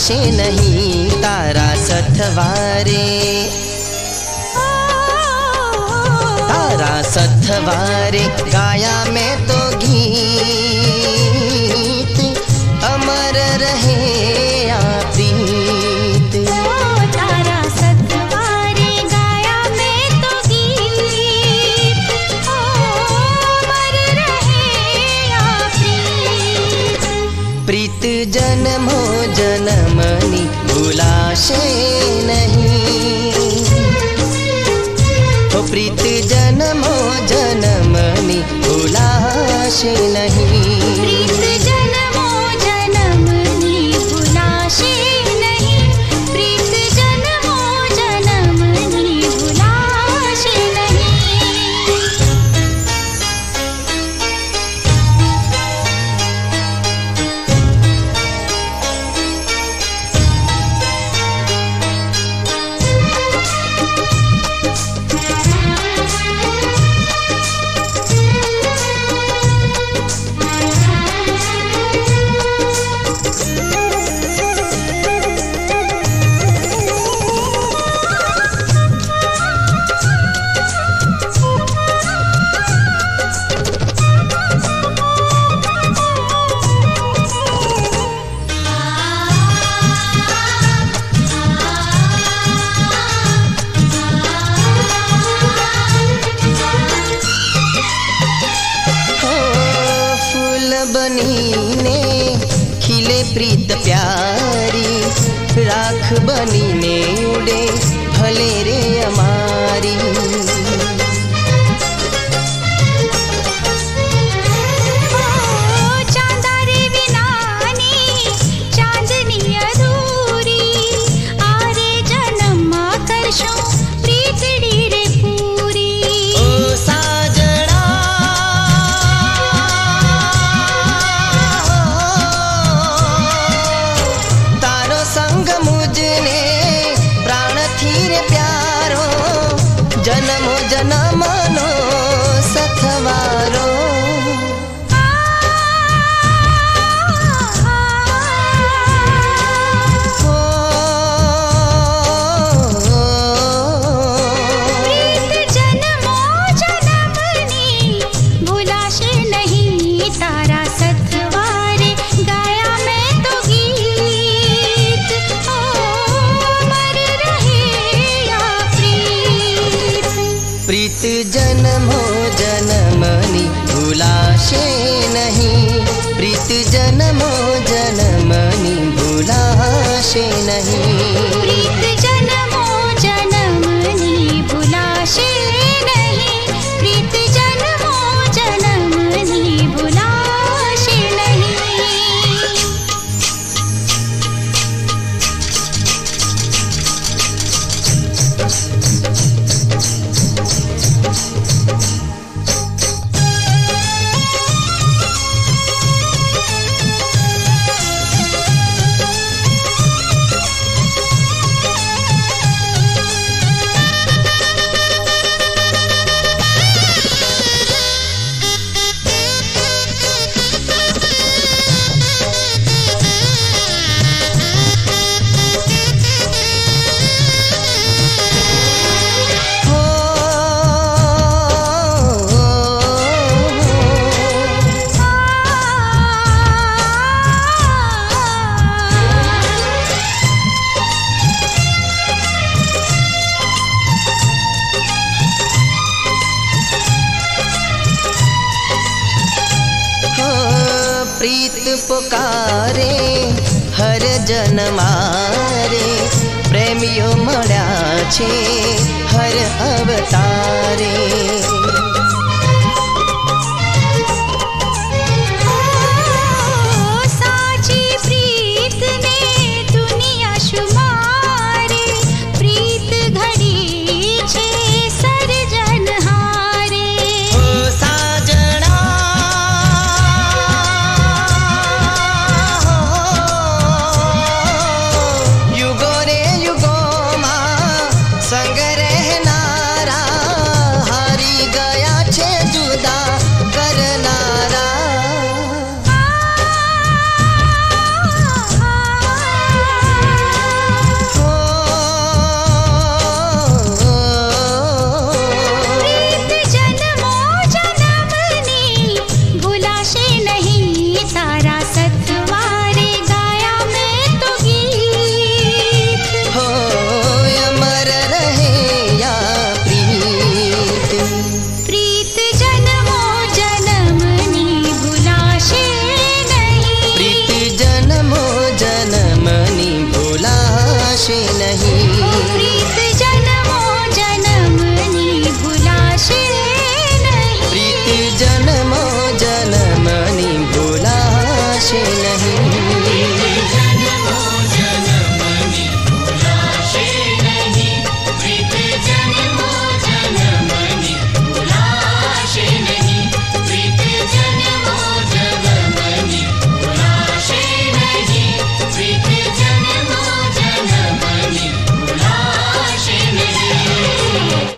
भूलाशे नहीं तारा सथवारे, तारा सथवारे गाया मैं तो गीत, अमर रहे आ प्रीत। तारा सथवारे गाया मैं तो गीत, अमर रहे आ प्रीत। प्रीत जन्मो जन्मनी भूलाशे नहीं, हो प्रीत जन्मो जन्मनी भूलाशे नहीं। प्रीत जन्मो जन्मनी भूलाशे नहीं, प्रीत जन्मो जन्मनी भूलाशे नहीं। बनीने खिले प्रीत प्यारी, राख बनीने उड़े भले रे अमारी। चांदारी विनानी चांदनी अधूरी, आरे जन्म करशो प्रीतड़ी रे पूरी। ओ साजना तारो संग मुझने प्राण थी रे प्यारो, जन्मो जन्मनो सथवारो। प्रीत जन्मो जन्मनी भूलाशे नहीं तारा सथवारे गाया मैं तो गीत, अमर रहे आ प्रीत। प्रीत जन्मो जन्मनी भूलाशे नहीं, प्रीत जन्मो जन्मनी भूलाशे नहीं। प्रीत जन्मो जन्मनी भूलाशे नहीं, प्रीत जन्मो जन्मनी भूलाशे नहीं। प्रीत पुकारे हर जन्मारे, प्रेमियों मळ्या छे हर अवतारे।